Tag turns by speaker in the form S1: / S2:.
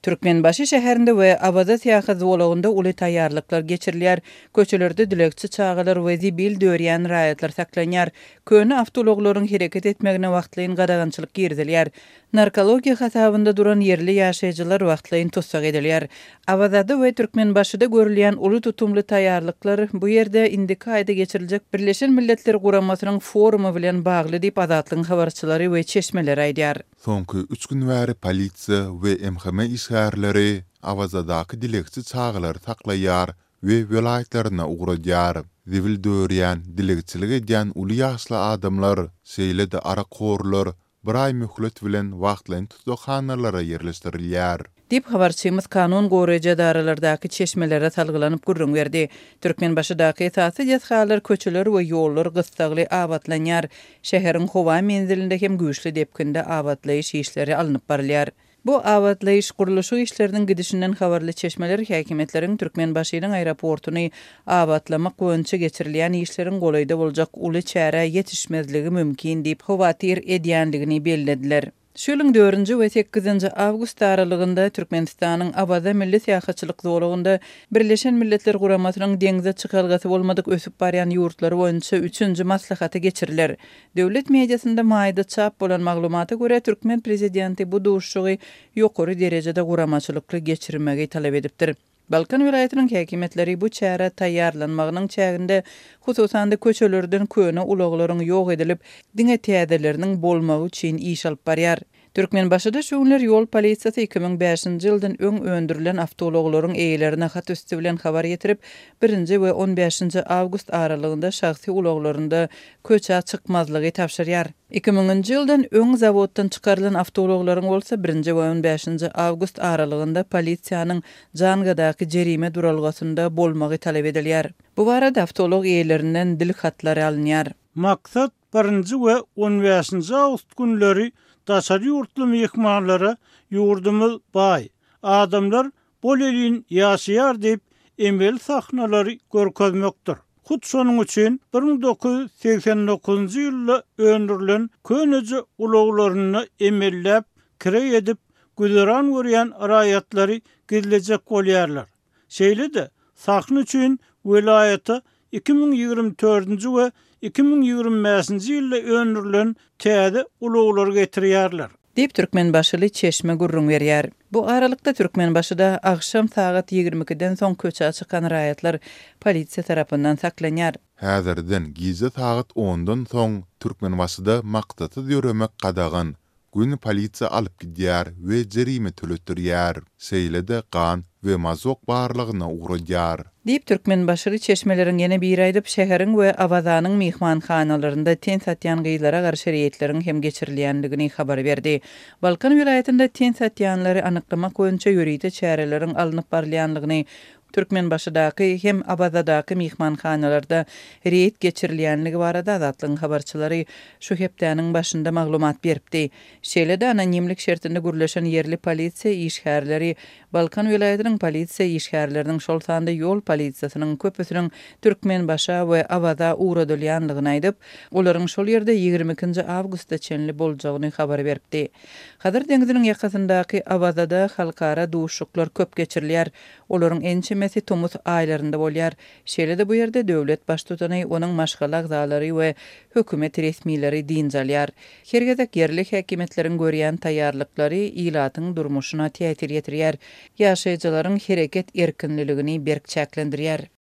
S1: Türkmenbaşy şäherinde we Abaza täze zowlagynda uly taýýarlyklar geçirilýär. Köçelerde dilekçi çağalar we zibil döwrýän raýatlar saklanýar. Köni awtologlaryň hereket etmegine wagtlaýyn gadagançylyk girdilýär. Narkologiýa hasabynda duran yerli ýaşaýjylar wagtlaýyn tutsak edilýär. Abazada we Türkmenbaşyda görülýän uly tutumly taýýarlyklar bu ýerde indiki aýda geçiriljek Birleşen Milletler Guramasynyň forumy bilen bagly diýip azatlygyň habarçylary we çeşmeleri aýdýar.
S2: Soňky 3 gün bäri polisiýa we MHM işgärleri Abazadaky dilekçi çağalary saklaýar we welaýetlerine uğradýar. Zibil döwrýän dilekçilik edýän uly ýaşly adamlar, şeýle-de arakorlar bir ay mühlet bilen wagtlaryň tutaqhanalara yerleşdirilýär.
S1: Dip habarçymyz kanun goraýjy daralardaky çeşmelere talgylanyp gurrun berdi. Türkmenbaşydaky esasy ýetgalar köçeler we ýollar gystagly abatlanýar. Şäheriň howa menzilinde hem güýçli depkinde abatlaýyş işleri alınıp barylýar. Bu abatlaýyş guruluşy işleriniň gidişinden habarly çeşmeler häkimetleriň Türkmenbaşynyň aeroportuny abatlamak boýunça geçirilýän işleriň golaýda boljak uly çäre ýetişmezligi mümkin diýip howatyr edýänligini bellediler. Şolun 4-nji we 8-nji awgust aralygynda Türkmenistanyň Abaza milli syýahatçylyk zowlagynda Birleşen Milletler Guramasynyň deňize çykalgasy bolmadyk ösüp barýan ýurtlary boýunça 3-nji maslahaty geçiriler. Döwlet mediasynda maýda çap bolan maglumata görä Türkmen prezidenti bu duşugy ýokary derejede guramaçylykly geçirmegi talap edipdir. Balkan welaýatynyň häkimetleri bu çäre taýýarlanmagynyň çäginde hususanda köçelerden köne ulaglaryň ýok edilip, diňe täzeleriniň bolmagy üçin iş alyp barýar. Türkmenbaşyda şu günler ýol polisiýasy 2005-nji ýyldan öň öndürilen awtologlaryň eýelerine hat üstü bilen habar ýetirip, 1-nji we 15-nji awgust aralygynda şahsy ulaglarynda köçe çykmazlygy tapşyrýar. 2000-nji ýyldan öň zawoddan çykarylan awtologlaryň bolsa 1-nji we 15-nji awgust aralygynda polisiýanyň jangadaky jerime duralgasynda bolmagy talap edilýär. Bu barada awtolog eýelerinden dil hatlary alınýar.
S3: Maksat 1-nji we 15-nji awgust günleri daşary ýurtly mehmanlara ýurdumyz baý. Adamlar bol elin ýaşaýar diýip emel sahnalary görkezmekdir. Hut şonuň üçin 1989-njy ýylda öndürilen köneji ulaglaryny emellep, kire edip, güzeran görýän raýatlary gizlejek bolýarlar. Şeýle-de sahna üçin welaýata 2024-nji we 2025-nji ýylda öndürilen täze ulaglar getirýärler.
S1: Dip Türkmenbaşyly çeşme gurrun berýär. Bu aralykda Türkmenbaşyda akşam saat 22-den soň köçe çykan raýatlar polisiýa tarapyndan saklanýar.
S2: Häzirden gize saat 10-dan soň Türkmenbaşyda maksaty ýöremek gadagan gün polisiýa alyp gidýär we jerime töletirýär. Şeýle-de gan we mazok barlygyna uğradýar.
S1: Dip Türkmenbaşyly çeşmeleriň ýene bir aýdyp şäheriň we Abazanyň mehmanhanalarynda ten satýan gyýlara garşy reýetleriň hem geçirilýändigini habar berdi. Balkan welaýatynda ten satýanlary anyklamak boýunça ýöride çäreleriň alınıp barylýanlygyny Türkmenbaşydaky hem Abazadaky mehmanhanalarda reýet geçirilýänligi barada azatlygyň habarçylary şu hepdäniň başynda maglumat beripdi. Şeýle-de anonimlik şertinde gürleşen yerli polisiýa işgärleri Balkan welaýatynyň polisiýa işgärleriniň şol sanda ýol polisiýasynyň köpüsiniň Türkmenbaşa we Abaza uğradylýanlygyny aýdyp, olaryň şol ýerde 22-nji awgustda çenli boljagyny habar beripdi. Hadyr deňiziniň ýakasyndaky Abazada halkara duşuklar köp geçirilýär. Olaryň ençemesi Tomuz aýlarynda bolýar. Şeýle-de bu ýerde döwlet baş tutany onuň maşgala agzalary we hökümet resmileri diňjalýar. Hergedek yerli häkimetleriň görýän taýýarlyklary ilatyň durmuşyna täsir ýetirýär. Ýaşaýjylaryň hereket erkinligini berk çäklendirýär.